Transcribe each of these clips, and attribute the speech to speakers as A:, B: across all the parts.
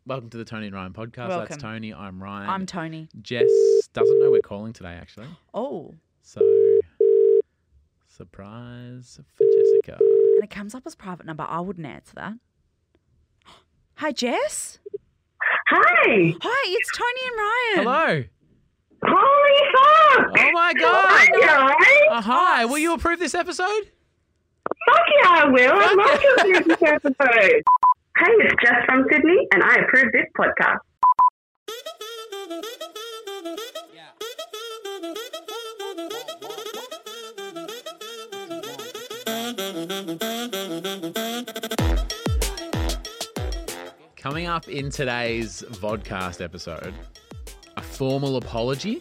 A: Welcome to the Tony and Ryan podcast.
B: Welcome.
A: That's Tony. I'm Ryan.
B: I'm Tony.
A: Jess doesn't know we're calling today, actually.
B: Oh.
A: So, surprise for Jessica.
B: And it comes up as private number. I wouldn't answer that. Hi, Jess.
C: Hi!
B: Hi, it's Tony and Ryan.
A: Hello.
C: Holy fuck!
A: Oh, my God.
C: Hi, guys!
A: Hi. Will you approve this episode?
C: Fuck yeah, I will. I'd love to approve this episode. Hey, it's Jess from Sydney, and I approve this podcast.
A: Coming up in today's vodcast episode, a formal apology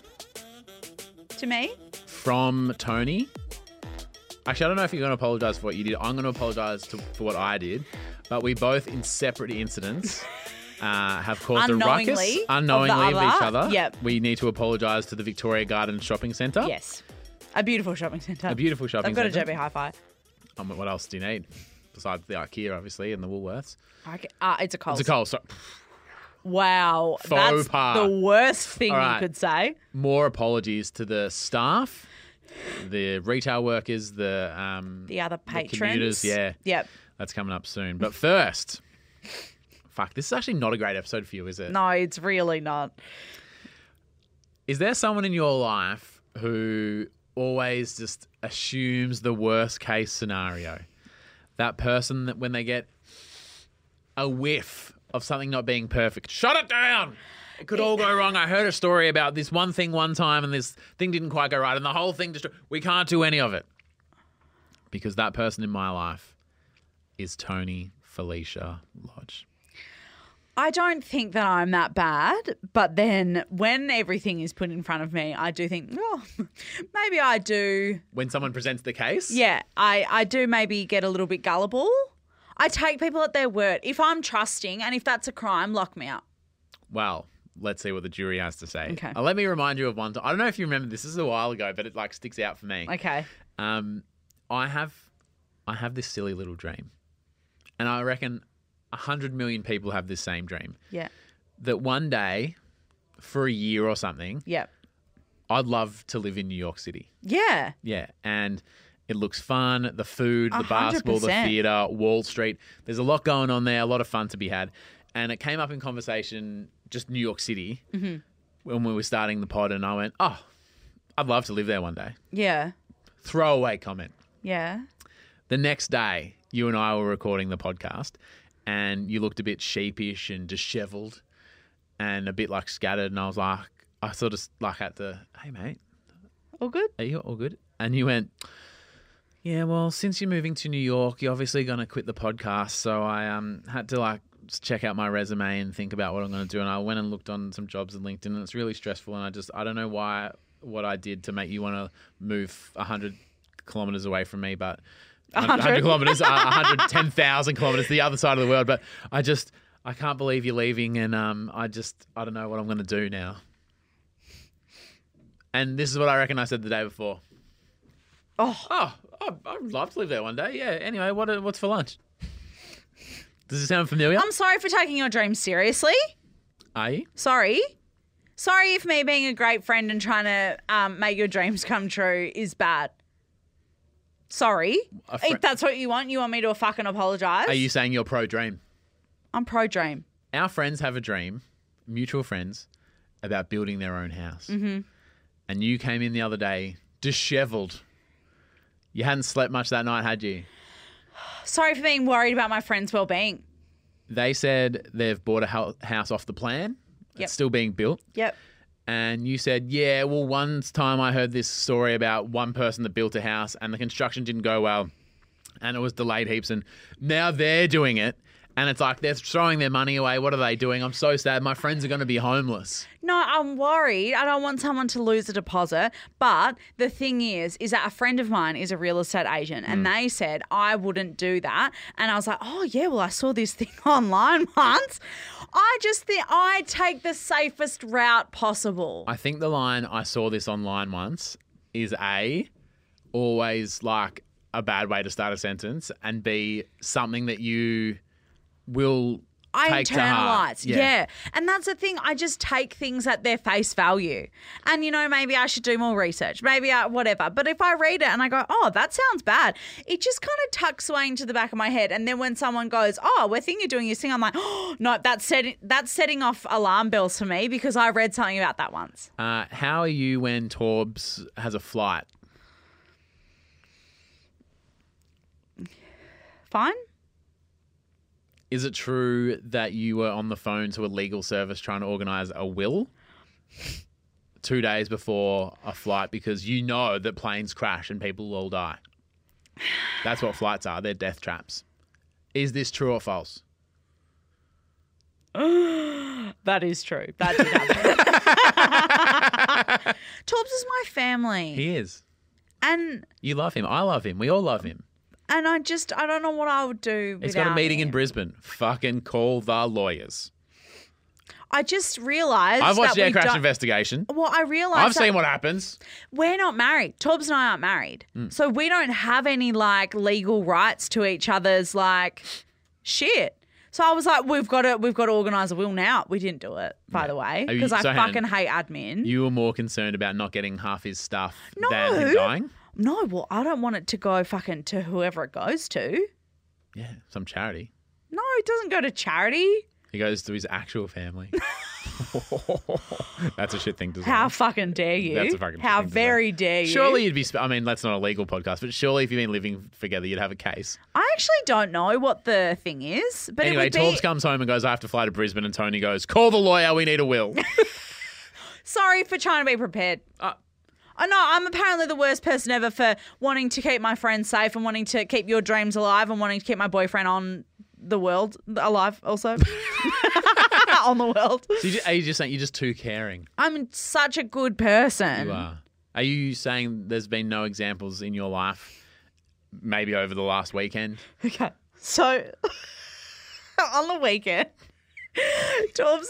B: To me?
A: from Tony. Actually, I don't know if you're going to apologise for what you did. I'm going to apologise for what I did. But we both, in separate incidents, have caused a ruckus
B: Unknowingly
A: of each other.
B: Yep.
A: We need to apologise to the Victoria Gardens Shopping Centre.
B: Yes. A beautiful shopping centre.
A: A beautiful shopping
B: I've got
A: centre.
B: a JB Hi-Fi.
A: What else do you need? Besides the IKEA, obviously, and the Woolworths.
B: It's a Coles.
A: It's a Coles. So,
B: Wow.
A: Faux
B: That's
A: pas.
B: the worst thing
A: All right.
B: you could say.
A: more apologies to the staff, the retail workers, the
B: The other
A: the
B: patrons.
A: commuters. Yeah.
B: Yep.
A: That's coming up soon. But first, fuck, this is actually not a great episode for you, is it?
B: No, it's really not.
A: Is there someone in your life who always just assumes the worst case scenario? That person that when they get a whiff of something not being perfect, shut it down. It could all go wrong. I heard a story about this one thing one time and this thing didn't quite go right and the whole thing just, we can't do any of it. Because that person in my life is Tony Felicia Lodge.
B: I don't think that I'm that bad, but then when everything is put in front of me, I do think, oh, maybe I do.
A: When someone presents the case?
B: Yeah, I do maybe get a little bit gullible. I take people at their word. If I'm trusting and if that's a crime, lock me up.
A: Well, let's see what the jury has to say.
B: Okay.
A: Let me remind you of one time. I don't know if you remember this. This is a while ago, but it like sticks out for me.
B: Okay.
A: I have this silly little dream. And I reckon 100 million people have this same dream.
B: Yeah.
A: That one day, for a year or something,
B: Yep.
A: I'd love to live in New York City.
B: Yeah.
A: Yeah. And it looks fun. The food, the basketball, the
B: 100%.
A: theatre, Wall Street. There's a lot going on there, a lot of fun to be had. And it came up in conversation, just New York City, when we were starting the pod. And I went, oh, I'd love to live there one day.
B: Yeah.
A: Throwaway comment.
B: Yeah.
A: The next day, you and I were recording the podcast and you looked a bit sheepish and disheveled and a bit like scattered. And I was like, I sort of like had to, hey, mate,
B: All good?
A: are you all good? And you went, yeah, well, since you're moving to New York, you're obviously going to quit the podcast. So I had to like just check out my resume and think about what I'm going to do. And I went and looked on some jobs on LinkedIn and it's really stressful. And I don't know what I did to make you want to move 100 kilometers away from me, but 100 kilometers, 110,000 kilometers the other side of the world. But I can't believe you're leaving. And I don't know what I'm going to do now. And this is what I reckon I said the day before. Oh, I'd love to live there one day. Yeah. Anyway, what's for lunch? Does it sound familiar?
B: I'm sorry for taking your dreams seriously.
A: Are you?
B: Sorry. Sorry if me being a great friend and trying to make your dreams come true is bad. Sorry. If that's what you want me to fucking apologise.
A: Are you saying you're pro-dream?
B: I'm pro-dream.
A: Our friends have a dream, mutual friends, about building their own house. Mm-hmm. And you came in the other day dishevelled. You hadn't slept much that night, had you?
B: Sorry for being worried about my friend's well-being.
A: They said they've bought a house off the plan.
B: Yep.
A: It's still being built.
B: Yep.
A: And you said, yeah, well, one time I heard this story about one person that built a house and the construction didn't go well and it was delayed heaps and now they're doing it. And it's like they're throwing their money away. What are they doing? I'm so sad. My friends are going to be homeless.
B: No, I'm worried. I don't want someone to lose a deposit. But the thing is that a friend of mine is a real estate agent and they said I wouldn't do that. And I was like, oh, yeah, well, I saw this thing online once. I just think I take the safest route possible.
A: I think the line I saw this online once is A, always like a bad way to start a sentence, and B, something that you will
B: I
A: take to heart.
B: internalize. Yeah. And that's the thing. I just take things at their face value. And, maybe I should do more research. Maybe whatever. But if I read it and I go, oh, that sounds bad, it just kind of tucks away into the back of my head. And then when someone goes, oh, we're thinking of doing this thing, I'm like, oh, no, that's setting off alarm bells for me because I read something about that once.
A: How are you when Torbs has a flight?
B: Fine.
A: Is it true that you were on the phone to a legal service trying to organise a will 2 days before a flight because you know that planes crash and people will all die? That's what flights are. They're death traps. Is this true or false?
B: That is true. That did happen. Torbs is my family.
A: He is.
B: And
A: You love him. I love him. We all love him.
B: I don't know what I would do
A: He's
B: without
A: got a meeting
B: him.
A: in Brisbane. Fucking call the lawyers.
B: I just realised
A: I've watched
B: that
A: the
B: we
A: air crash
B: don't-
A: investigation.
B: Well, I realised
A: I've
B: that
A: seen what happens.
B: we're not married. Torbs and I aren't married. So we don't have any legal rights to each other's shit. So I was like, we've got to organise a will now. We didn't do it, by the way,
A: Are you-
B: because I
A: so hang on.
B: fucking hate admin.
A: You were more concerned about not getting half his stuff
B: No.
A: than him dying?
B: No, well, I don't want it to go fucking to whoever it goes to.
A: Yeah, some charity.
B: No, it doesn't go to charity.
A: He goes to his actual family. That's a shit thing to say.
B: How fucking dare you?
A: That's a fucking
B: How
A: thing to say.
B: very dare you?
A: Surely you'd be... I mean, that's not a legal podcast, but surely if you've been living together, you'd have a case.
B: I actually don't know what the thing is, but
A: Anyway,
B: it would be...
A: Torbs comes home and goes, I have to fly to Brisbane, and Tony goes, call the lawyer, we need a will.
B: Sorry for trying to be prepared. I know I'm apparently the worst person ever for wanting to keep my friends safe and wanting to keep your dreams alive and wanting to keep my boyfriend on the world alive also. On the world.
A: So are you just saying you're just too caring?
B: I'm such a good person.
A: You are. Are you saying there's been no examples in your life, maybe over the last weekend?
B: Okay. So on the weekend, Torbs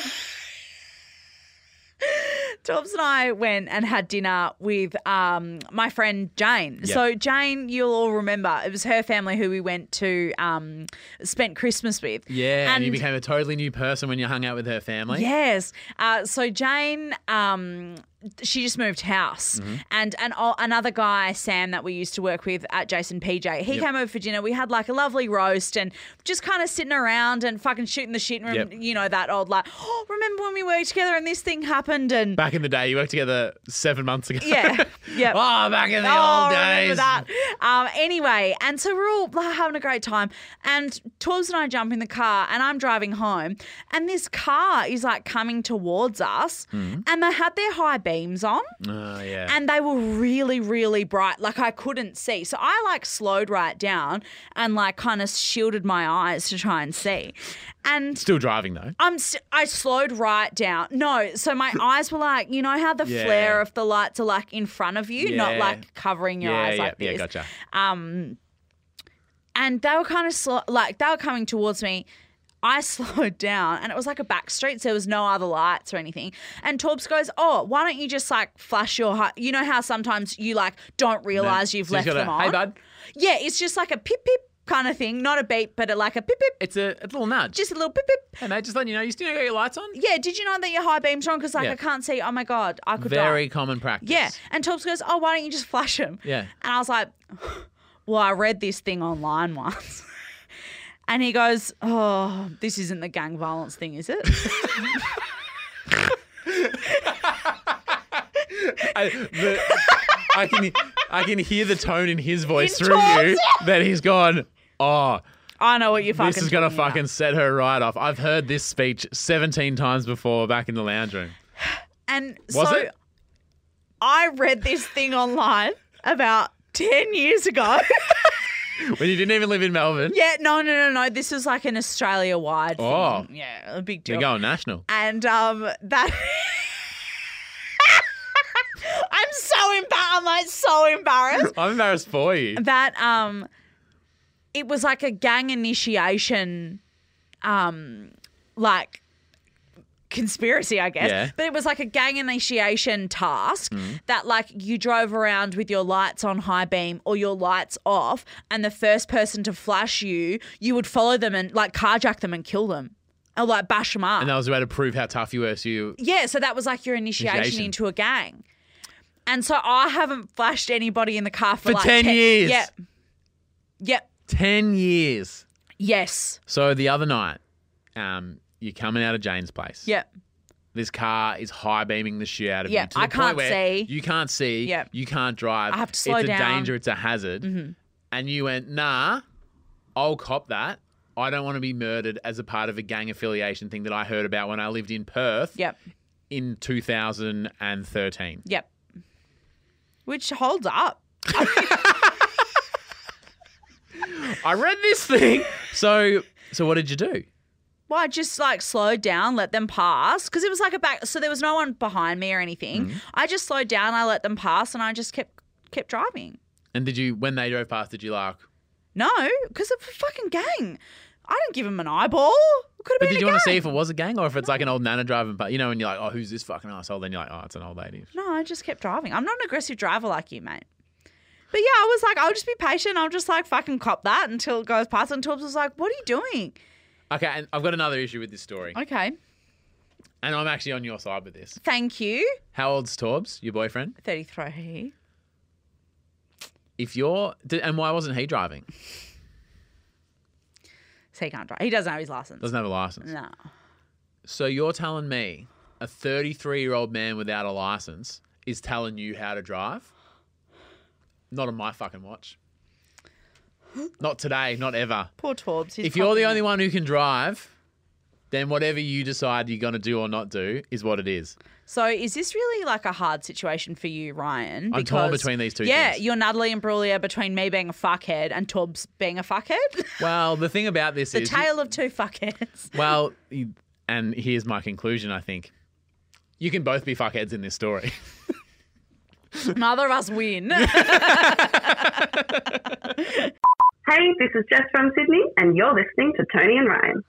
B: and I went and had dinner with my friend Jane.
A: Yep.
B: So Jane, you'll all remember, it was her family who we went to spent Christmas with.
A: Yeah, and you became a totally new person when you hung out with her family.
B: Yes. So Jane, she just moved house, and another guy, Sam, that we used to work with at Jason PJ, he came over for dinner. We had a lovely roast and just kind of sitting around and fucking shooting the shit. And that old remember when we worked together and this thing happened? And
A: Back in the day, you worked together 7 months ago.
B: yeah.
A: Oh, back in the old days.
B: Remember that. Anyway, and so we're all having a great time. And Torbs and I jump in the car and I'm driving home. And this car is coming towards us. And they had their high beams on.
A: Oh, yeah.
B: And they were really, really bright. I couldn't see. So I slowed right down and kind of shielded my eyes to try and see. And
A: Still driving, though.
B: I slowed right down. No, so my eyes were you know how the flare of the lights are in front of you, not covering your eyes like this.
A: Yeah, gotcha.
B: And they were kind of they were coming towards me. I slowed down and it was a back street, so there was no other lights or anything. And Torbs goes, oh, why don't you just flash your you know how sometimes you don't realise you've left them on?
A: Hey, bud.
B: Yeah, it's just a pip pip kind of thing, not a beep, but a pip pip.
A: It's a little nudge.
B: Just a little pip pip.
A: Hey, mate, just letting you know, you still got your lights on?
B: Yeah, did you know that your high beam's on? Because I can't see. Oh my God, I could die.
A: Very common practice.
B: Yeah. And Torbs goes, oh, why don't you just flash them?
A: Yeah.
B: And I was like, well, I read this thing online once. And he goes, oh, this isn't the gang violence thing, is it?
A: I can hear the tone in his voice
B: In
A: through
B: Torbs,
A: you that he's gone, oh,
B: I know what you're fucking
A: this is going to
B: talking about.
A: fucking set her right off. I've heard this speech 17 times before back in the lounge room.
B: And
A: Was
B: so
A: it?
B: I read this thing online about 10 years ago.
A: When you didn't even live in Melbourne.
B: Yeah, no. This was an Australia-wide
A: Oh.
B: thing. Yeah, a big deal.
A: You're going national.
B: And that... I'm so embarrassed.
A: I'm embarrassed for you.
B: That it was a gang initiation conspiracy, I guess.
A: Yeah.
B: But it was like a gang initiation task that like you drove around with your lights on high beam or your lights off, and the first person to flash you would follow them and like carjack them and kill them. Or like bash them up.
A: And that was a way to prove how tough you were. So you,
B: Yeah, so that was like your initiation into a gang. And so I haven't flashed anybody in the car for like
A: 10 years.
B: Yep.
A: 10 years.
B: Yes.
A: So the other night, you're coming out of Jane's place.
B: Yep.
A: This car is high beaming the shit out of
B: Yeah,
A: you. To the
B: I
A: point
B: can't
A: where
B: see.
A: You can't see.
B: Yep.
A: You can't drive.
B: I have to slow
A: it's
B: down.
A: It's a danger. It's a hazard. And you went, nah, I'll cop that. I don't want to be murdered as a part of a gang affiliation thing that I heard about when I lived in Perth
B: Yep.
A: in 2013.
B: Yep. Which holds up.
A: I read this thing. So what did you do?
B: Well, I just like slowed down, let them pass because it was like a back. So there was no one behind me or anything. I just slowed down, I let them pass, and I just kept driving.
A: And did you, when they drove past, did you like?
B: No, because it's a fucking gang. I didn't give them an eyeball. It could have
A: But
B: been
A: did
B: a
A: you want to see
B: gang.
A: if it was a gang or if it's like an old nana driving? But you know, when you're like, oh, who's this fucking asshole? Then you're like, oh, it's an old lady.
B: No, I just kept driving. I'm not an aggressive driver like you, mate. But yeah, I was like, I'll just be patient. I'll just like fucking cop that until it goes past. And Torbs was like, what are you doing?
A: Okay, and I've got another issue with this story.
B: Okay.
A: And I'm actually on your side with this.
B: Thank you.
A: How old's Torbs, your boyfriend?
B: 33.
A: If you're, and why wasn't he driving?
B: So he can't drive. He doesn't have his license.
A: Doesn't have a license.
B: No.
A: So you're telling me a 33-year-old man without a license is telling you how to drive? Not on my fucking watch. Not today, not ever.
B: Poor Torbs.
A: If you're the only one who can drive, then whatever you decide you're going to do or not do is what it is.
B: So is this really like a hard situation for you, Ryan?
A: I'm torn between these two
B: Yeah,
A: things.
B: you're Natalie and Brulia between me being a fuckhead and Torbs being a fuckhead.
A: Well, the thing about this
B: The
A: is...
B: tale of two fuckheads.
A: Well, and here's my conclusion, I think. You can both be fuckheads in this story.
B: Neither of us win.
C: Hey, this is Jess from Sydney, and you're listening to Tony and Ryan.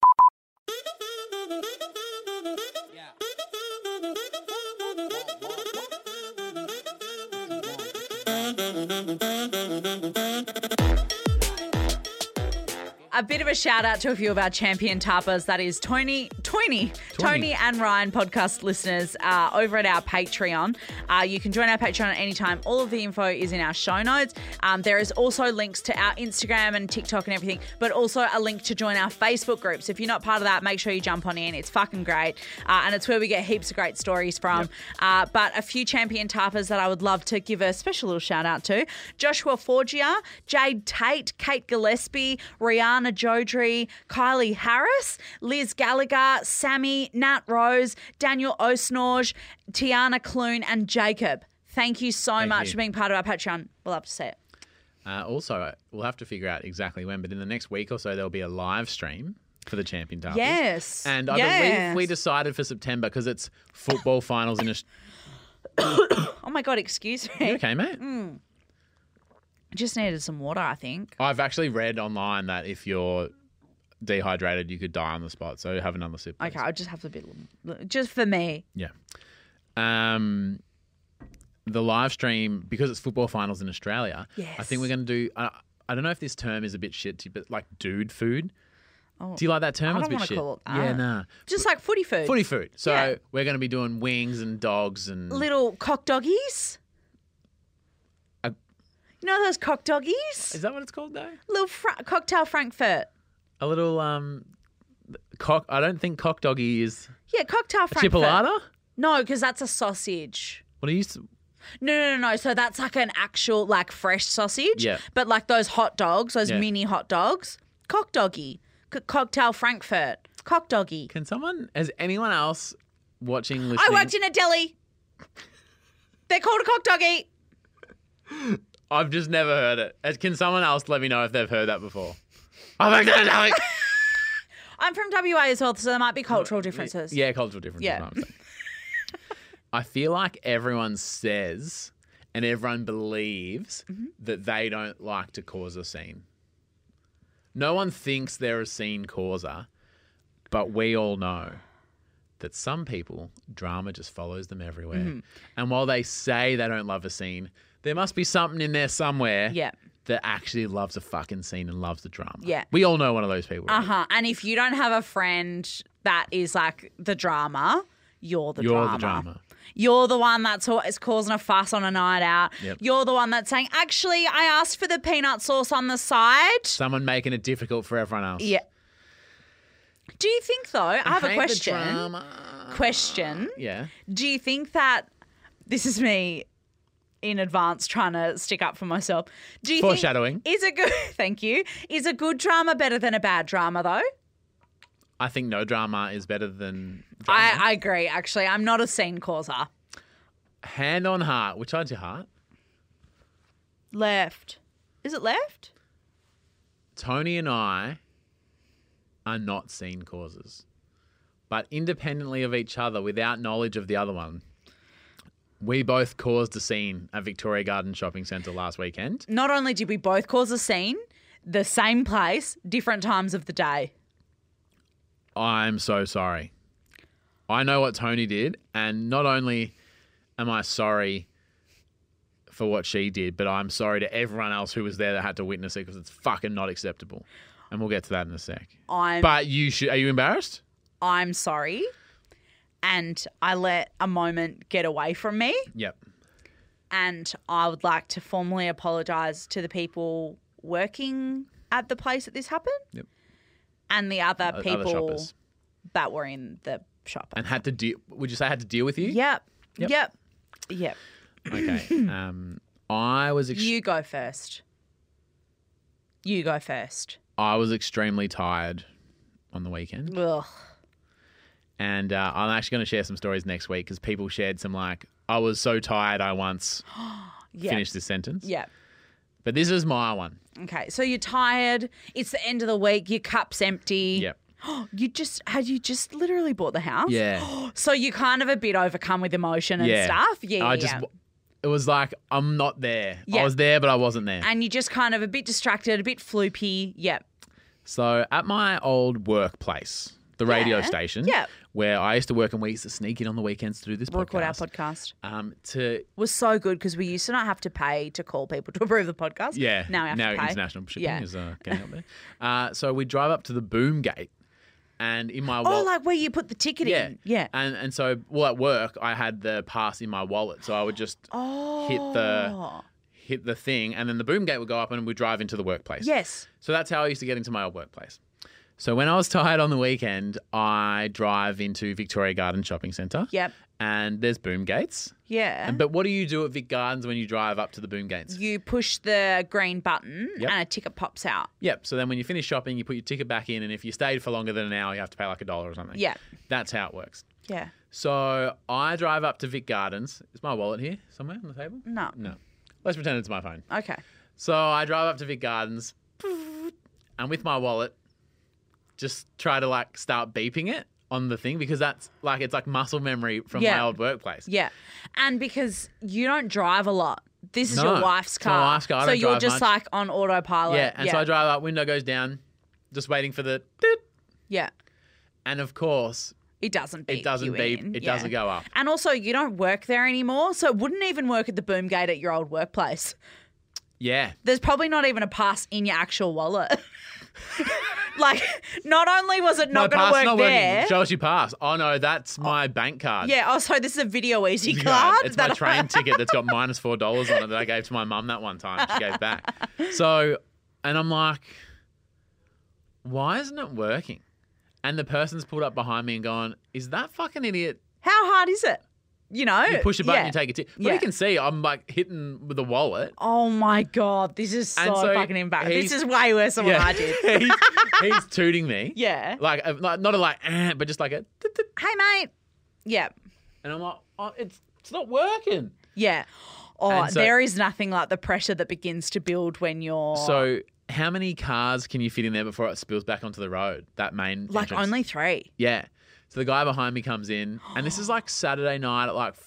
B: A bit of a shout out to a few of our champion tappers. That is Tony and Ryan podcast listeners over at our Patreon. You can join our Patreon at any time. All of the info is in our show notes. There is also links to our Instagram and TikTok and everything, but also a link to join our Facebook group. So if you're not part of that, make sure you jump on in. It's fucking great. And it's where we get heaps of great stories from. Yep. But a few champion tappers that I would love to give a special little shout out to. Joshua Forgia, Jade Tate, Kate Gillespie, Rihanna Jodry, Kylie Harris, Liz Gallagher, Sammy, Nat Rose, Daniel Osnorge, Tiana Clune, and Jacob. Thank you so much for being part of our Patreon. We'll love to see it.
A: Also, we'll have to figure out exactly when, but in the next week or so, there'll be a live stream for the Champion Derby.
B: Yes.
A: And I believe we decided for September because it's football finals in
B: Oh my God, excuse me.
A: You okay, mate?
B: Just needed some water, I think.
A: I've actually read online that if you're dehydrated, you could die on the spot. So have another sip, please.
B: Okay, I'll just have a bit, just for me.
A: Yeah. The live stream, because it's football finals in Australia,
B: Yes.
A: I think we're going to do, I don't know if this term is a bit shit, but like dude food.
B: Oh,
A: Do you like that term?
B: I
A: It's
B: don't
A: a bit
B: wanna
A: shit.
B: call it that.
A: Yeah, nah.
B: Just like footy food.
A: Footy food. So
B: Yeah.
A: we're going to be doing wings and dogs and...
B: Little cock doggies. You know those cock doggies?
A: Is that what it's called though?
B: Little cocktail Frankfurt.
A: A little cock. I don't think cock doggy is
B: Yeah, cocktail
A: a
B: Frankfurt.
A: chipolata.
B: No, because that's a sausage.
A: What do you?
B: No. So that's like an actual like fresh sausage.
A: Yeah.
B: But like those hot dogs, those
A: Yeah.
B: mini hot dogs, cock doggy, cocktail Frankfurt, cock doggy.
A: Can someone? Has anyone else watching? Listening?
B: I worked in a deli. They're called a cock doggy.
A: I've just never heard it. Can someone else let me know if they've heard that before? I've worked in a deli.
B: I'm from WA as well, so there might be cultural differences.
A: Yeah, cultural differences.
B: Yeah.
A: No, I'm saying. I feel like everyone says and everyone believes that they don't like to cause a scene. No one thinks they're a scene causer, but we all know that some people, drama just follows them everywhere.
B: Mm-hmm.
A: And while they say they don't love a scene, there must be something in there somewhere
B: Yeah.
A: that actually loves a fucking scene and loves the drama.
B: Yeah.
A: We all know one of those people. Right?
B: Uh-huh. And if you don't have a friend that is like the drama, you're the drama.
A: You're the drama.
B: You're the one that's always causing a fuss on a night out.
A: Yep.
B: You're the one that's saying, actually, I asked for the peanut sauce on the side.
A: Someone making it difficult for everyone else.
B: Yeah. Do you think, though, I have a
A: hate the
B: question.
A: drama.
B: Question.
A: Yeah.
B: Do you think that this is me in advance trying to stick up for myself? Do you
A: Foreshadowing.
B: Think, is a good thank you. Is a good drama better than a bad drama though?
A: I think no drama is better than drama.
B: I agree, actually. I'm not a scene causer.
A: Hand on heart. Which side's your heart?
B: Left. Is it left?
A: Tony and I are not scene causers. But independently of each other, without knowledge of the other one, we both caused a scene at Victoria Garden Shopping Centre last weekend.
B: Not only did we both cause a scene, the same place, different times of the day.
A: I'm so sorry. I know what Tony did, and not only am I sorry for what she did, but I'm sorry to everyone else who was there that had to witness it because it's fucking not acceptable. And we'll get to that in a sec. But you should. Are you embarrassed?
B: I'm sorry. And I let a moment get away from me.
A: Yep.
B: And I would like to formally apologise to the people working at the place that this happened.
A: Yep.
B: And the other people
A: shoppers.
B: that were in the shop.
A: And had to deal. Would you say had to deal with you?
B: Yep.
A: Yep.
B: Yep. Yep.
A: Okay. I was.
B: You go first. You go first.
A: I was extremely tired on the weekend.
B: Ugh.
A: And I'm actually going to share some stories next week because people shared some like, I was so tired I once
B: Yep.
A: finished this sentence.
B: Yep.
A: But this is my one.
B: Okay. So you're tired. It's the end of the week. Your cup's empty.
A: Yep.
B: You just literally bought the house?
A: Yeah.
B: So you're kind of a bit overcome with emotion and
A: Yeah.
B: stuff? Yeah.
A: It was like, I'm not there.
B: Yeah.
A: I was there, but I wasn't there.
B: And you're just kind of a bit distracted, a bit floopy. Yep.
A: So at my old workplace, the radio station,
B: Yep.
A: where I used to work and we used to sneak in on the weekends to do this
B: Record our
A: podcast.
B: podcast. Was so good because we used to not have to pay to call people to approve the podcast.
A: Yeah.
B: Now we have to pay.
A: International shipping
B: Yeah.
A: is getting up there. So we drive up to the boom gate and in my
B: Oh,
A: wallet.
B: like where you put the ticket in. Yeah.
A: And so, well, at work, I had the pass in my wallet. So I would just hit the thing and then the boom gate would go up and we'd drive into the workplace.
B: Yes.
A: So that's how I used to get into my old workplace. So when I was tired on the weekend, I drive into Victoria Garden Shopping Centre.
B: Yep.
A: And there's boom gates.
B: Yeah.
A: But what do you do at Vic Gardens when you drive up to the boom gates?
B: You push the green button
A: Yep.
B: and a ticket pops out.
A: Yep. So then when you finish shopping, you put your ticket back in. And if you stayed for longer than an hour, you have to pay like $1 or something.
B: Yeah.
A: That's how it works.
B: Yeah.
A: So I drive up to Vic Gardens. Is my wallet here somewhere on the table?
B: No.
A: No. Let's pretend it's my phone.
B: Okay.
A: So I drive up to Vic Gardens and with my wallet, just try to like start beeping it on the thing because that's like, it's like muscle memory from my old workplace.
B: Yeah. And because you don't drive a lot. This is
A: No,
B: your wife's
A: it's my
B: car.
A: wife's car. I
B: So
A: don't
B: you're
A: drive
B: just
A: much.
B: like on autopilot.
A: Yeah. And so I drive up, window goes down, just waiting for the doot.
B: Yeah.
A: And of course,
B: It doesn't beep.
A: it doesn't
B: you
A: beep.
B: in.
A: It
B: Yeah.
A: doesn't go up.
B: And also, you don't work there anymore, so it wouldn't even work at the boom gate at your old workplace.
A: Yeah.
B: There's probably not even a pass in your actual wallet. Like, not only was it not going to work there.
A: Working. Show us your pass. Oh no, that's my bank card.
B: Yeah. Oh, so this is a Video Easy
A: Yeah,
B: card.
A: it's my train ticket that's got minus $4 on it that I gave to my mum that one time. She gave back. So, and I'm like, why isn't it working? And the person's pulled up behind me and gone, is that fucking idiot?
B: How hard is it? You know,
A: You push a button,
B: yeah.
A: you take a tip. But
B: Yeah.
A: you can see I'm like hitting with the wallet.
B: Oh my God, this is
A: And
B: so
A: so
B: fucking embarrassing. This
A: he's-
B: is way worse than what I did.
A: he's tooting me.
B: Yeah.
A: Like, not a like, but just like a,
B: Hey, mate. Yeah.
A: and I'm like, oh, it's not working.
B: Yeah. Oh,
A: And so-
B: there is nothing like the pressure that begins to build when you're
A: So how many cars can you fit in there before it spills back onto the road? That main
B: like
A: entrance?
B: only 3.
A: Yeah. So the guy behind me comes in, and this is like Saturday night at like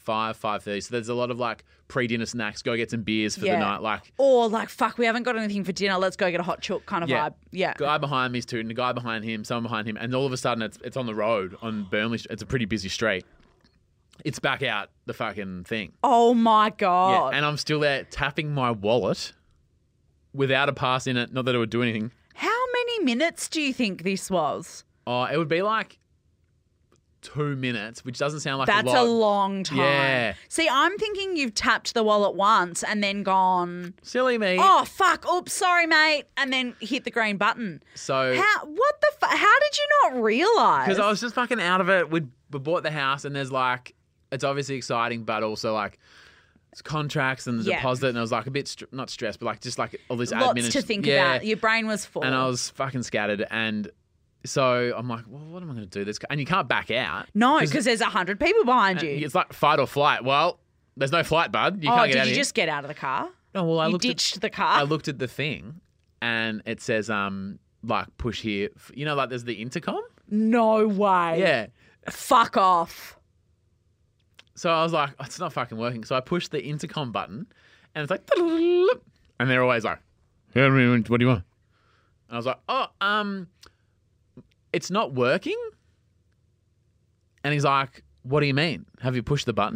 A: 5:30. So there's a lot of like pre-dinner snacks. Go get some beers for the night. Like,
B: or like, fuck, we haven't got anything for dinner. Let's go get a hot chook kind of vibe. Yeah.
A: Guy behind me is tooting, a guy behind him, someone behind him, and all of a sudden it's on the road on Burnley. It's a pretty busy street. It's back out the fucking thing.
B: Oh my God.
A: Yeah, and I'm still there tapping my wallet without a pass in it. Not that it would do anything.
B: How many minutes do you think this was?
A: Oh, it would be like 2 minutes, which doesn't sound like a lot.
B: That's a long time.
A: Yeah.
B: See, I'm thinking you've tapped the wallet once and then gone,
A: Silly me.
B: oh, fuck, oops, sorry, mate, and then hit the green button.
A: So
B: How did you not realise?
A: because I was just fucking out of it. We bought the house, and there's like, it's obviously exciting, but also like it's contracts and the deposit, and I was like a bit not stressed, but like just like all this admin.
B: Lots to think about. Your brain was full.
A: And I was fucking scattered, and so I'm like, well, what am I going to do? This, and you can't back out.
B: No, because there's 100 people behind you.
A: It's like fight or flight. Well, there's no flight, bud. You can't get out
B: did you
A: of
B: just get out of the car?
A: No, well,
B: You ditched the car?
A: I looked at the thing, and it says like push here. You know, like there's the intercom.
B: No way.
A: Yeah.
B: Fuck off.
A: So I was like, it's not fucking working. So I pushed the intercom button, and it's like, and they're always like, "Yeah, what do you want?" And I was like, "Oh, it's not working." And he's like, "What do you mean? Have you pushed the button?"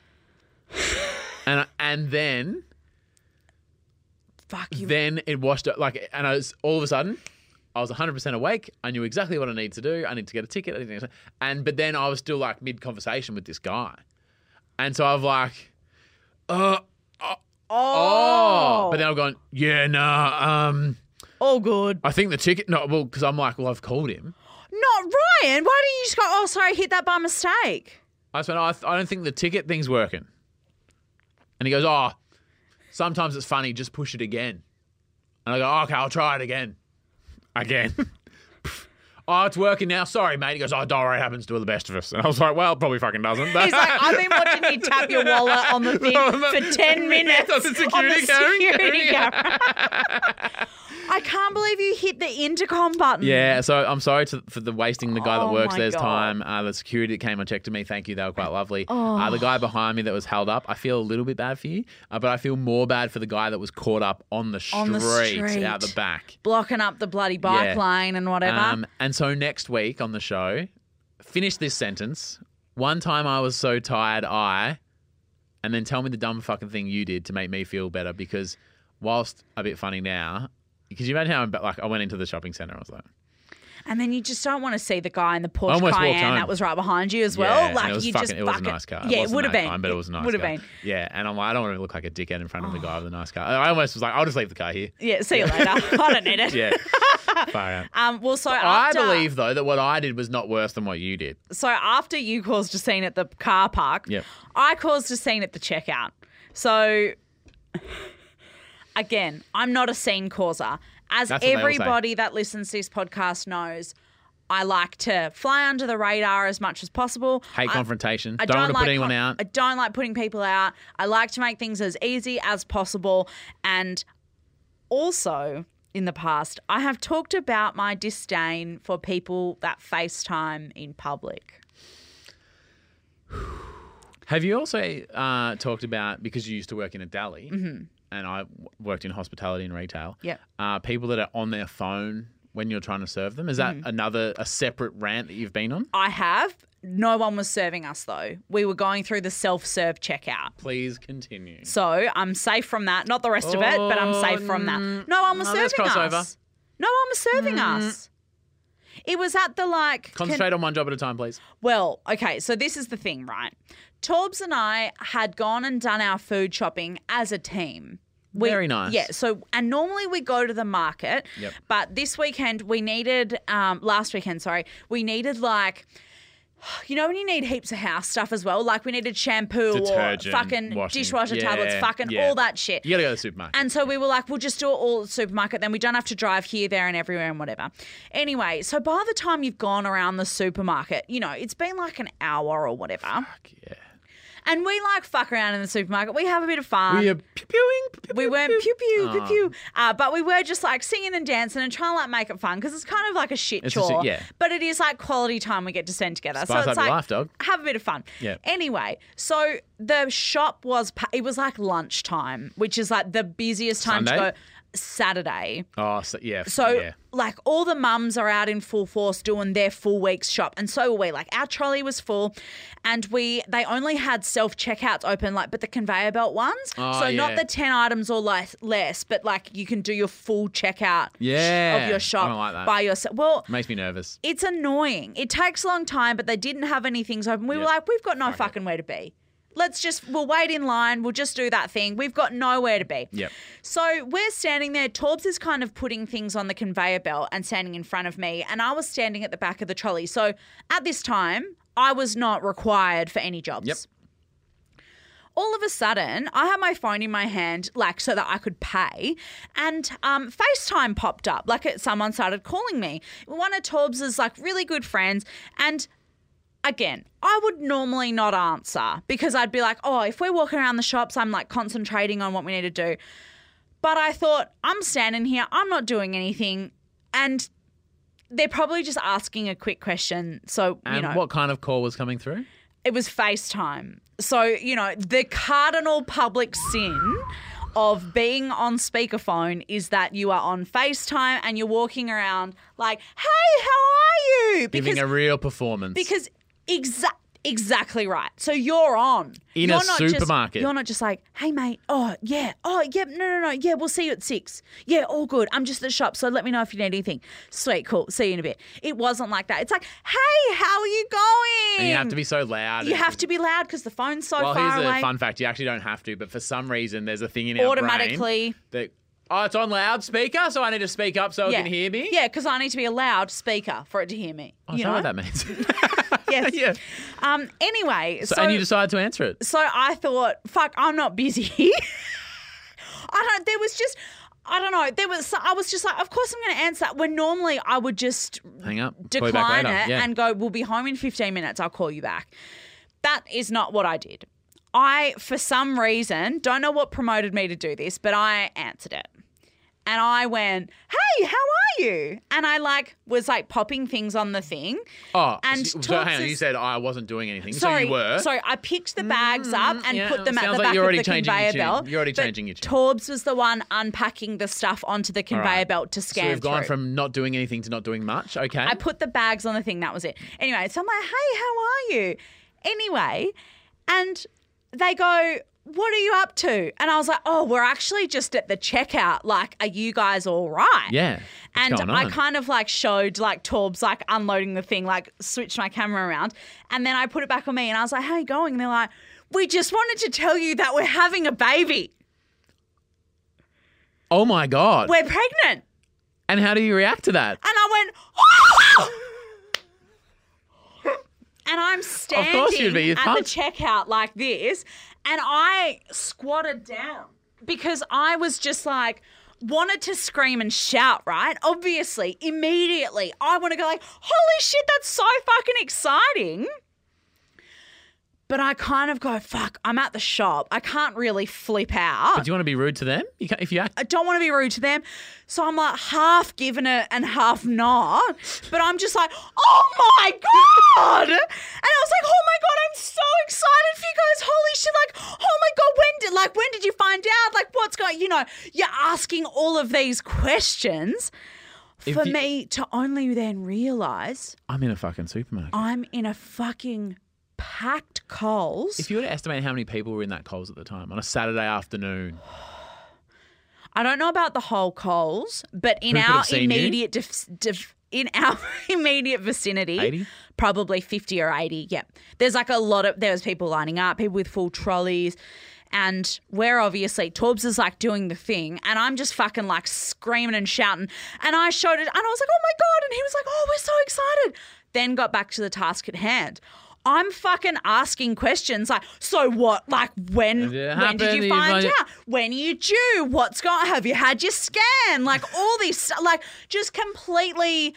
A: and then,
B: Fuck you.
A: then it washed up like, and I was all of a sudden, I was 100% awake. I knew exactly what I need to do. I need to get a ticket. But then I was still like mid conversation with this guy. And so I was like, oh. But then I'm going, yeah, nah,
B: All good.
A: I think the ticket, no, well, because I'm like, well, I've called him.
B: Not Ryan. Why didn't you just go, oh, sorry, I hit that by mistake?
A: I just went, I don't think the ticket thing's working. And he goes, oh, sometimes it's funny, just push it again. And I go, okay, I'll try it again. Again. Oh, it's working now. Sorry, mate. He goes, oh, don't worry, it happens to all the best of us. And I was like, well, it probably fucking doesn't.
B: He's like, I've been watching you tap your wallet on the thing for 10 minutes.
A: On the security camera.
B: I can't believe you hit the intercom button.
A: Yeah, so I'm sorry for the wasting the guy that works
B: my
A: there's
B: God.
A: time. The security that came and checked to me, thank you, they were quite lovely. The guy behind me that was held up, I feel a little bit bad for you, but I feel more bad for the guy that was caught up on the street out the back.
B: Blocking up the bloody bike lane and whatever.
A: And so next week on the show, finish this sentence. One time I was so tired, and then tell me the dumb fucking thing you did to make me feel better, because whilst a bit funny now, because you imagine how I went into the shopping centre, I was like,
B: and then you just don't want to see the guy in the Porsche
A: almost walked
B: Cayenne
A: home.
B: that was right behind you as well.
A: Yeah,
B: like
A: and it was
B: you
A: fucking,
B: just
A: it was a nice car.
B: Yeah, it would have been.
A: Time, but it was a nice
B: would
A: car.
B: have been.
A: Yeah, and I'm like, I don't want to look like a dickhead in front of the guy with a nice car. I almost was like, I'll just leave the car here.
B: Yeah, see you later. I don't need it.
A: Yeah. Far out.
B: Well, so
A: I
B: after,
A: believe though that what I did was not worse than what you did.
B: So after you caused a scene at the car park,
A: Yep.
B: I caused a scene at the checkout. So again, I'm not a scene causer. As
A: That's what they all say.
B: everybody that listens to this podcast knows, I like to fly under the radar as much as possible.
A: Hate confrontation.
B: I
A: don't want to
B: like
A: put anyone out.
B: I don't like putting people out. I like to make things as easy as possible. And also, in the past, I have talked about my disdain for people that FaceTime in public.
A: Have you also talked about, because you used to work in a deli, and I worked in hospitality and retail,
B: Yep.
A: people that are on their phone when you're trying to serve them? Is that a separate rant that you've been on?
B: I have. No one was serving us, though. We were going through the self-serve checkout.
A: Please continue.
B: So I'm safe from that. Not the rest of it, but I'm safe from that. No one was
A: there's
B: serving
A: crossover.
B: us. No one was serving us. It was at the
A: Concentrate on one job at a time, please.
B: Well, okay, so this is the thing, right? Torbs and I had gone and done our food shopping as a team.
A: Very nice.
B: Yeah, so, and normally we go to the market,
A: Yep.
B: but this weekend we needed, last weekend, we needed like, you know when you need heaps of house stuff as well? Like we needed shampoo
A: Detergent,
B: or fucking
A: washing.
B: dishwasher tablets,
A: Yeah.
B: all that shit.
A: You got to go to the supermarket.
B: And so we were like, we'll just do it all at the supermarket. Then we don't have to drive here, there, and everywhere and whatever. Anyway, so by the time you've gone around the supermarket, you know, it's been like an hour or whatever.
A: Fuck yeah.
B: And we like fuck around in the supermarket. We have a bit of fun.
A: We are pew-pewing.
B: We weren't pew-pew. But we were just like singing and dancing and trying to like make it fun because it's kind of like a shit chore.
A: yeah.
B: But it is like quality time we get to spend together.
A: Spice
B: so it's
A: up your
B: like,
A: life, dog.
B: have a bit of fun.
A: Yeah.
B: Anyway, so the shop it was like lunchtime, which is like the busiest time to
A: Sunday?
B: go. Saturday.
A: Oh, so, yeah.
B: So,
A: yeah.
B: like, all the mums are out in full force doing their full week's shop, and so were we. Like, our trolley was full, and they only had self-checkouts open, like, but the conveyor belt ones.
A: Oh,
B: so
A: yeah.
B: not the 10 items or less, but, like, you can do your full checkout
A: Yeah.
B: of your shop
A: I don't like that.
B: by yourself. Well,
A: Makes me nervous.
B: it's annoying. It takes a long time, but they didn't have any things open. We were
A: Yep.
B: like, we've got no
A: Fuck
B: fucking where to be. We'll wait in line. We'll just do that thing. We've got nowhere to be.
A: Yep.
B: So we're standing there. Torbs is kind of putting things on the conveyor belt and standing in front of me. And I was standing at the back of the trolley. So at this time, I was not required for any jobs.
A: Yep.
B: All of a sudden, I had my phone in my hand, like, so that I could pay, and FaceTime popped up. Like, someone started calling me. One of Torbs's, like, really good friends, and again, I would normally not answer because I'd be like, oh, if we're walking around the shops, I'm like concentrating on what we need to do. But I thought, I'm standing here, I'm not doing anything, and they're probably just asking a quick question. So,
A: And what kind of call was coming through?
B: it was FaceTime. So, the cardinal public sin of being on speakerphone is that you are on FaceTime and you're walking around like, hey, how are you?
A: Giving a real performance.
B: Because exactly right. So you're on.
A: In
B: you're
A: a
B: not
A: supermarket.
B: You're not just like, hey, mate. Oh, yeah. No. Yeah, we'll see you at 6. Yeah, all good. I'm just at the shop, so let me know if you need anything. Sweet, cool. See you in a bit. It wasn't like that. It's like, hey, how are you going?
A: And you have to be so loud.
B: You have to be loud because the phone's so
A: Well,
B: far
A: here's
B: away.
A: a fun fact. You actually don't have to, but for some reason, there's a thing in our
B: Automatically.
A: brain that, oh, it's on loudspeaker, so I need to speak up so it can hear me?
B: Yeah, because I need to be a loud speaker for it to hear me.
A: Oh, is that what that means?
B: Yes.
A: Yeah.
B: Anyway,
A: So, and you decided to answer it.
B: So I thought, fuck, I'm not busy. I was just like, of course I'm going to answer that. When normally I would just
A: Hang up. Call you back
B: decline
A: later.
B: it
A: Yeah.
B: and go, we'll be home in 15 minutes. I'll call you back. That is not what I did. I, for some reason, don't know what promoted me to do this, but I answered it. And I went, hey, how are you? And I was popping things on the thing.
A: Oh,
B: and
A: so
B: Torbs
A: hang on.
B: is-
A: You said I wasn't doing anything.
B: Sorry,
A: so you were.
B: Sorry, I picked the bags up and
A: yeah,
B: put them at
A: sounds
B: the
A: like
B: back
A: you're already
B: of the
A: changing your
B: conveyor
A: tune.
B: belt.
A: You're already
B: but
A: changing your tune.
B: Torbs was the one unpacking the stuff onto the conveyor
A: right.
B: belt to scan
A: So we've gone
B: through.
A: from not doing anything to not doing much. Okay.
B: I put the bags on the thing. That was it. Anyway, so I'm like, hey, how are you? Anyway, and they go, what are you up to? And I was like, oh, we're actually just at the checkout. Like, are you guys all right?
A: Yeah. What's
B: And
A: going
B: I
A: on?
B: kind of showed Torbs unloading the thing, switched my camera around. And then I put it back on me and I was like, how are you going? And they're like, we just wanted to tell you that we're having a baby.
A: Oh my God.
B: We're pregnant.
A: And how do you react to that?
B: And I went, oh! And I'm standing
A: course you'd be. You're
B: at the
A: pumped.
B: checkout like this, and I squatted down because I was just wanted to scream and shout, right? Obviously, immediately, I want to go holy shit, that's so fucking exciting. But I kind of go, fuck, I'm at the shop. I can't really flip out.
A: But do you want to be rude to them? You can't, if you act.
B: I don't want to be rude to them. So I'm half giving it and half not. But I'm just oh my God. And I was oh my God, I'm so excited for you guys. Holy shit. Oh my God, when did you find out? What's going, you're asking all of these questions for me to only then realize
A: I'm in a fucking supermarket.
B: I'm in a fucking packed Coles.
A: If you were to estimate how many people were in that Coles at the time on a Saturday afternoon.
B: I don't know about the whole Coles, but in
A: Who could
B: our
A: have seen you?
B: immediate in our immediate vicinity,
A: 80?
B: probably 50 or 80. Yeah, there's there was people lining up, people with full trolleys, and we're obviously Torbs is doing the thing, and I'm just fucking screaming and shouting, and I showed it, and I was oh my God, and he was oh, we're so excited. Then got back to the task at hand. I'm fucking asking questions so what? When did you find out? When are you due? What's going? Have you had your scan? All these stuff, just completely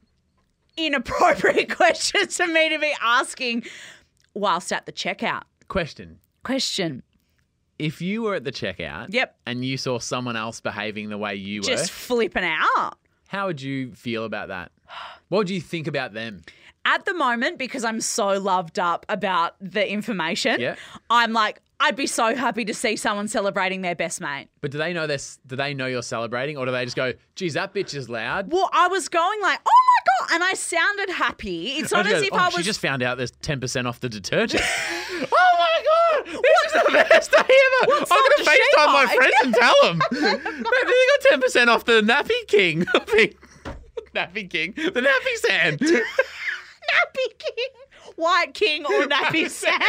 B: inappropriate questions for me to be asking whilst at the checkout.
A: Question. If you were at the checkout
B: Yep.
A: and you saw someone else behaving the way you were,
B: Just flipping out.
A: how would you feel about that? What would you think about them?
B: At the moment, because I'm so loved up about the information,
A: Yeah.
B: I'm like, I'd be so happy to see someone celebrating their best mate.
A: But do they know this? Do they know you're celebrating, or do they just go, "Geez, that bitch is loud"?
B: Well, I was going like, oh my God. And I sounded happy. It's not
A: She
B: as
A: goes,
B: if
A: "Oh,
B: I
A: She
B: was.
A: just found out there's 10% off the detergent. Oh my God! This is the best day ever. I'm going to
B: does she
A: FaceTime my
B: buy?
A: friends and tell them. Maybe they got 10% off the Nappy King. Nappy King. The Nappy Sand.
B: Nappy King. White King or Nappy Sand.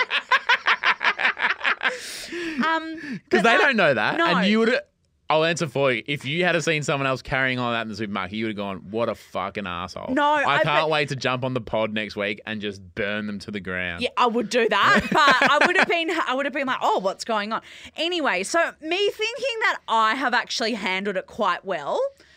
A: Because they don't know that.
B: No.
A: And you would... I'll answer for you. If you had seen someone else carrying on that in the supermarket, you would have gone, what a fucking asshole.
B: No,
A: I can't
B: but-
A: wait to jump on the pod next week and just burn them to the ground.
B: Yeah, I would do that, but I would have been like, oh, what's going on? Anyway, so me thinking that I have actually handled it quite well,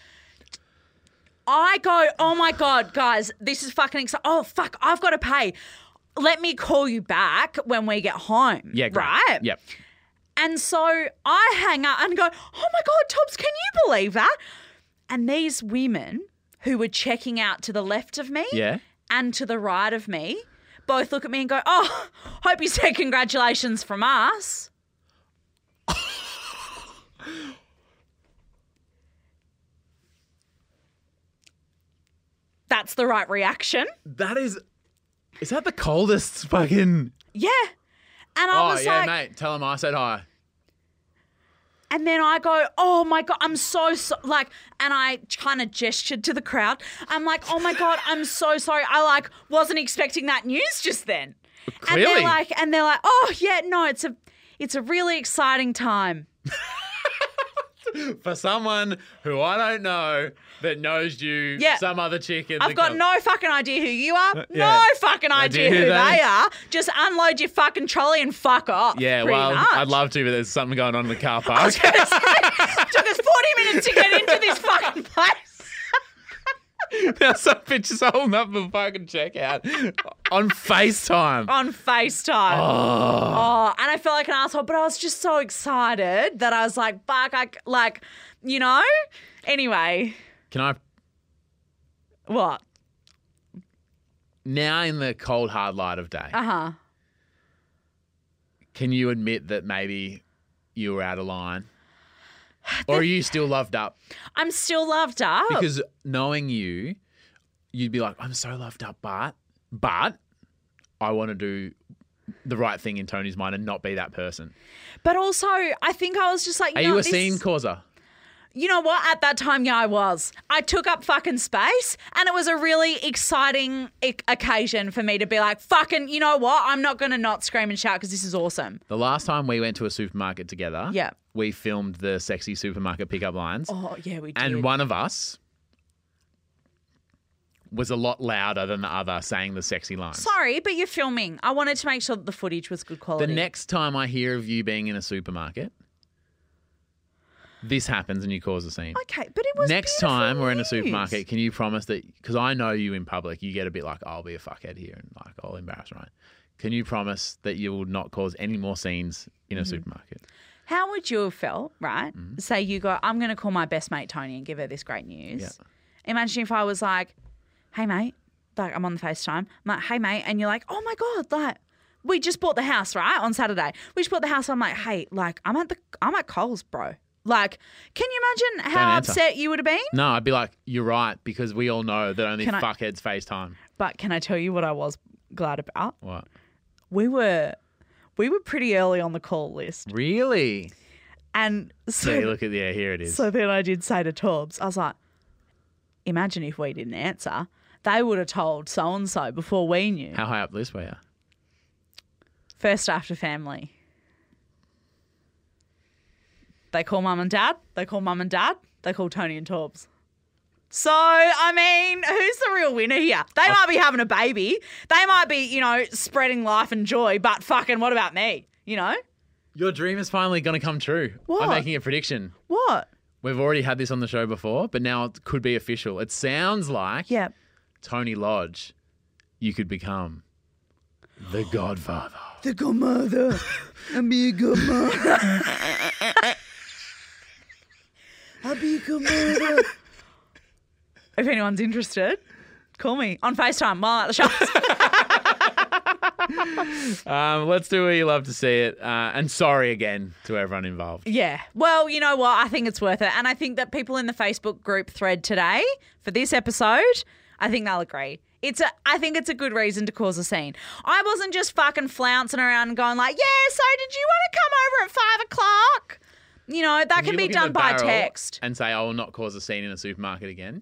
B: I go, oh my God, guys, this is fucking exciting. Oh, fuck, I've got to pay. Let me call you back when we get home.
A: Yeah, great.
B: Right?
A: Yep.
B: And so I hang up and go, oh my God, Tops, can you believe that? And these women who were checking out to the left of me
A: Yeah.
B: and to the right of me both look at me and go, oh, hope you said congratulations from us. That's the right reaction.
A: That is that the coldest fucking...
B: Yeah. And I
A: Oh,
B: was
A: yeah,
B: like,
A: mate. Tell them I said hi.
B: and then I go, oh my God, I'm so like, and I kind of gestured to the crowd. I'm like, oh my God, I'm so sorry. I like wasn't expecting that news just then.
A: Clearly.
B: And they're like, oh yeah, no, it's a really exciting time.
A: For someone who I don't know that knows you,
B: Yeah.
A: some other chick in
B: I've
A: the
B: got no fucking idea who you are.
A: yeah.
B: No fucking idea who they are. Just unload your fucking trolley and fuck off.
A: Yeah,
B: pretty
A: well,
B: much.
A: I'd love to, but there's something going on in the car park.
B: Took us 40 minutes to get into this fucking place.
A: Now some bitches holding up the fucking checkout on FaceTime.
B: On FaceTime. Oh, and I felt like an asshole, but I was just so excited that I was like, fuck, you know? Anyway,
A: Can I...
B: what?
A: Now in the cold, hard light of day,
B: Uh-huh.
A: can you admit that maybe you were out of line? Or are you still loved up?
B: I'm still loved up.
A: Because knowing you, you'd be like, I'm so loved up, but I want to do the right thing in Tony's mind and not be that person.
B: But also, I think I was just like,
A: Are you a scene causer?
B: You know what? At that time, yeah, I was. I took up fucking space, and it was a really exciting occasion for me to be like, fucking, you know what? I'm not going to not scream and shout because this is awesome.
A: The last time we went to a supermarket together,
B: Yeah.
A: we filmed the sexy supermarket pickup lines.
B: Oh, yeah, we did.
A: And one of us was a lot louder than the other saying the sexy lines.
B: Sorry, but you're filming. I wanted to make sure that the footage was good
A: The
B: quality.
A: next time I hear of you being in a supermarket, this happens and you cause a scene.
B: Okay, but it was
A: Next
B: beautiful
A: time we're in a
B: news.
A: supermarket, can you promise that, because I know you in public, you get a bit like, I'll be a fuckhead here and like I'll embarrass Ryan. Can you promise that you will not cause any more scenes in a
B: Mm-hmm.
A: supermarket?
B: How would you have felt, right?
A: Mm-hmm.
B: Say you go, I'm going to call my best mate Tony and give her this great news.
A: Yeah.
B: Imagine if I was like, hey, mate, like I'm on the FaceTime. I'm like, hey, mate. And you're like, oh, my God, like we just bought the house, right, on Saturday. We just bought the house. I'm like, hey, like I'm at Coles, bro. Like, can you imagine how
A: Don't answer.
B: upset you would have been?
A: No, I'd be like, you're right, because we all know that only
B: Can I-
A: fuckheads FaceTime.
B: But can I tell you what I was glad about?
A: What?
B: We were pretty early on the call list.
A: Really?
B: And so,
A: Yeah, look at here it is.
B: so then I did say to Torbs, I was like, imagine if we didn't answer. They would have told so-and-so before we knew.
A: How high up the list were you?
B: First after family. They call mum and dad. They call mum and dad. They call Tony and Torbs. So, I mean, who's the real winner here? They might be having a baby. They might be, you know, spreading life and joy, but fucking what about me? You know?
A: Your dream is finally going to come true.
B: What?
A: I'm making a prediction.
B: What?
A: We've already had this on the show before, but now it could be official. It sounds like
B: Yeah.
A: Tony Lodge, you could become the Godfather.
B: the good mother and be a good mother. I'll be a good mother. If anyone's interested, call me on FaceTime while I'm at the shops.
A: Let's do where you love to see it. And sorry again to everyone involved.
B: Yeah. Well, you know what? I think it's worth it. And I think that people in the Facebook group thread today for this episode, I think they'll agree. I think it's a good reason to cause a scene. I wasn't just fucking flouncing around and going like, yeah, so did you want to come over at 5 o'clock? You know, that can be done by text.
A: And say, I will not cause a scene in a supermarket again.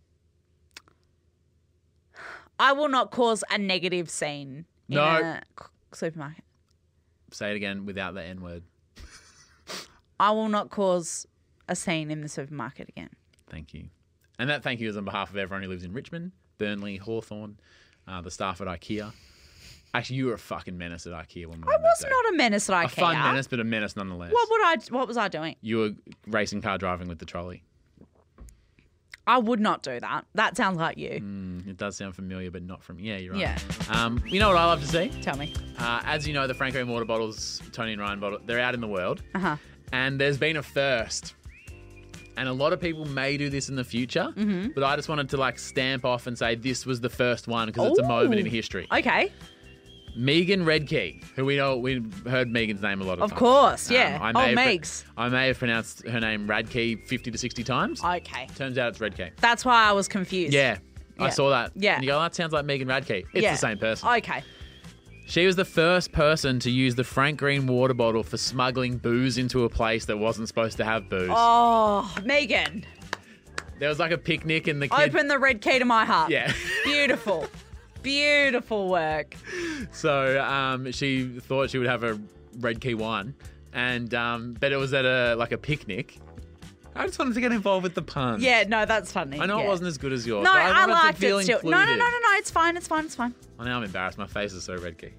B: I will not cause a negative scene in a supermarket.
A: Say it again without the N word.
B: I will not cause a scene in the supermarket again.
A: Thank you. And that thank you is on behalf of everyone who lives in Richmond, Burnley, Hawthorn, the staff at IKEA. Actually, you were a fucking menace at IKEA when we were
B: I was not a menace at IKEA.
A: A fun menace, but a menace nonetheless.
B: What was I doing?
A: You were racing car driving with the trolley.
B: I would not do that. That sounds like you.
A: It does sound familiar, but not from... Yeah, you're right.
B: Yeah.
A: You know what I love to see?
B: Tell me.
A: As you know, the Franco water bottles, Tony and Ryan bottle, they're out in the world.
B: Uh-huh.
A: And there's been a first. And a lot of people may do this in the future, but I just wanted to stamp off and say this was the first one because it's a moment in history.
B: Okay.
A: Megan Redkey, who we've heard Megan's name a lot of times.
B: Of course, yeah. Megs.
A: I may have pronounced her name Radkey 50 to 60 times.
B: Okay.
A: Turns out it's Redkey.
B: That's why I was confused.
A: Yeah. I saw that.
B: Yeah.
A: And you go, that sounds like Megan Radkey. It's the same person.
B: Okay.
A: She was the first person to use the Frank Green water bottle for smuggling booze into a place that wasn't supposed to have booze.
B: Oh, Megan.
A: There was a picnic and the kid...
B: Open the red key to my heart.
A: Yeah.
B: Beautiful. Beautiful work.
A: So she thought she would have a red key wine, and but it was at a picnic. I just wanted to get involved with the puns.
B: Yeah, no, that's funny.
A: I know it wasn't as good as yours.
B: No,
A: but
B: I
A: wanted
B: liked
A: to feel
B: it still.
A: included.
B: No, it's fine. It's fine.
A: Well, now I'm embarrassed. My face is so red key.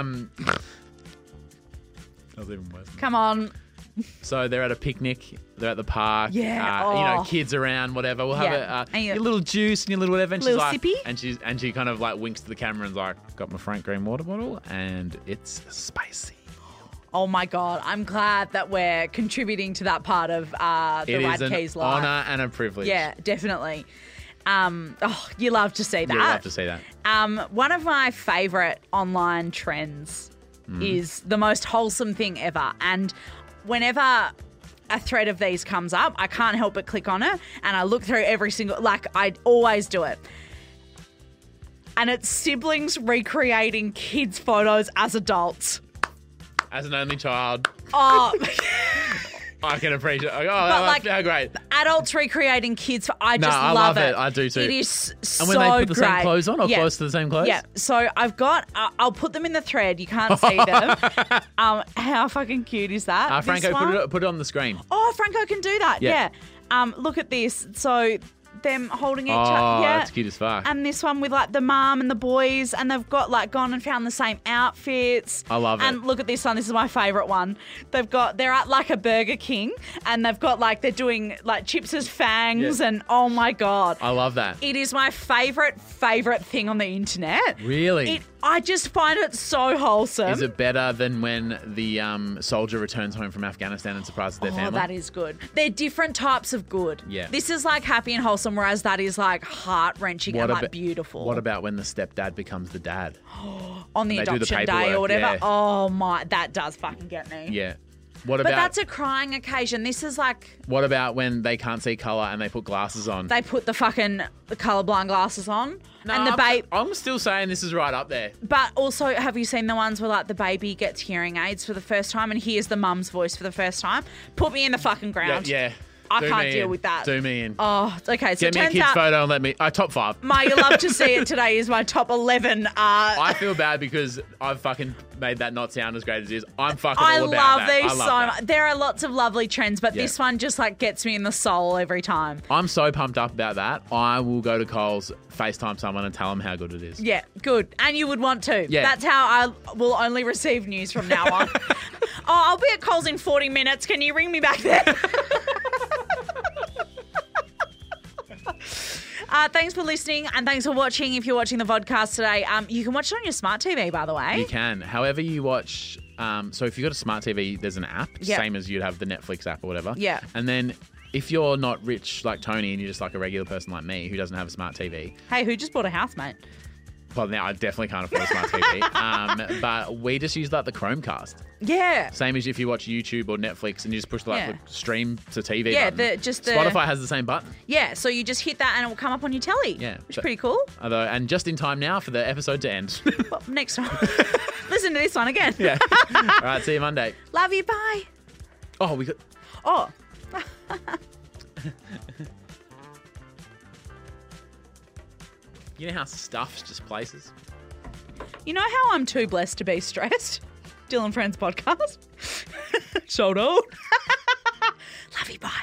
A: That was even worse.
B: Come on.
A: So they're at a picnic. They're at the park.
B: Yeah.
A: Kids around, whatever. We'll have
B: your
A: little juice and your little whatever. And
B: little
A: she's like,
B: sippy.
A: and she kind of winks to the camera and's like, got my Frank Green water bottle and it's spicy.
B: Oh my God. I'm glad that we're contributing to that part of the Radkeys life.
A: Honour and a privilege.
B: Yeah, definitely. You love to see that.
A: You love to see that.
B: One of my favourite online trends is the most wholesome thing ever. And whenever a thread of these comes up, I can't help but click on it and I look through every single, I always do it. And it's siblings recreating kids' photos as adults.
A: As an only child.
B: Oh,
A: I can appreciate it. How great.
B: Adults recreating kids. I
A: love it. I do too.
B: It is so
A: great. And when they put the
B: great.
A: same clothes on or close to the same clothes?
B: Yeah. So I've got, I'll put them in the thread. You can't see them. How fucking cute is that?
A: Franco, put it on the screen.
B: Oh, Franco can do that. Yeah. Look at this. So them holding each other.
A: Oh,
B: Yeah.
A: that's cute as fuck.
B: And this one with the mum and the boys, and they've got gone and found the same outfits.
A: I love it.
B: And look at this one. This is my favourite one. They're at a Burger King, and they've got they're doing chips as fangs, and oh my God.
A: I love that.
B: It is my favourite thing on the internet.
A: Really?
B: I just find it so wholesome.
A: Is it better than when the soldier returns home from Afghanistan and surprises their family?
B: Oh, that is good. They're different types of good.
A: Yeah.
B: This is happy and wholesome, whereas that is heart-wrenching and beautiful.
A: What about when the stepdad becomes the dad?
B: On the adoption day or whatever?
A: Yeah.
B: Oh my, that does fucking get me.
A: Yeah.
B: But that's a crying occasion. This is
A: What about when they can't see colour and they put glasses on?
B: they put the colourblind glasses on. And the babe.
A: I'm still saying this is right up there.
B: But also, have you seen the ones where the baby gets hearing aids for the first time and hears the mum's voice for the first time? Put me in the fucking ground.
A: Yeah.
B: I can't deal with that.
A: Do me in.
B: Oh, okay. So
A: Get me a kid's photo and let me... top 5.
B: My You Love to See It today is my top 11.
A: I feel bad because I've fucking made that not sound as great as it is. I'm fucking all about that.
B: I love these so much. There are lots of lovely trends, but this one just gets me in the soul every time.
A: I'm so pumped up about that. I will go to Coles, FaceTime someone and tell them how good it is.
B: Yeah, good. And you would want to.
A: Yeah.
B: That's how I will only receive news from now on. I'll be at Coles in 40 minutes. Can you ring me back there? Thanks for listening and thanks for watching. If you're watching the vodcast today, you can watch it on your smart TV, by the way.
A: You can. However you watch, so if you've got a smart TV, there's an app,
B: Yep.
A: same as you'd have the Netflix app or whatever.
B: Yeah.
A: And then if you're not rich like Tony and you're just like a regular person like me who doesn't have a smart TV,
B: Hey, who just bought a house, mate?
A: well, now I definitely can't afford a smart TV. But we just use like the Chromecast.
B: Yeah.
A: Same as if you watch YouTube or Netflix and you just push the
B: Yeah.
A: stream to TV
B: Yeah,
A: button.
B: the
A: Spotify has the same button.
B: Yeah, so you just hit that and it will come up on your telly.
A: Yeah.
B: Which is pretty cool.
A: Although, and just in time now for the episode to end.
B: Well, next time. Listen to this one again.
A: Yeah. All right, see you Monday.
B: Love you. Bye.
A: Oh, we got...
B: Oh.
A: You know how stuff's just places?
B: You know how I'm too blessed to be stressed? Dylan Friends podcast. Sold out. Love you. Bye.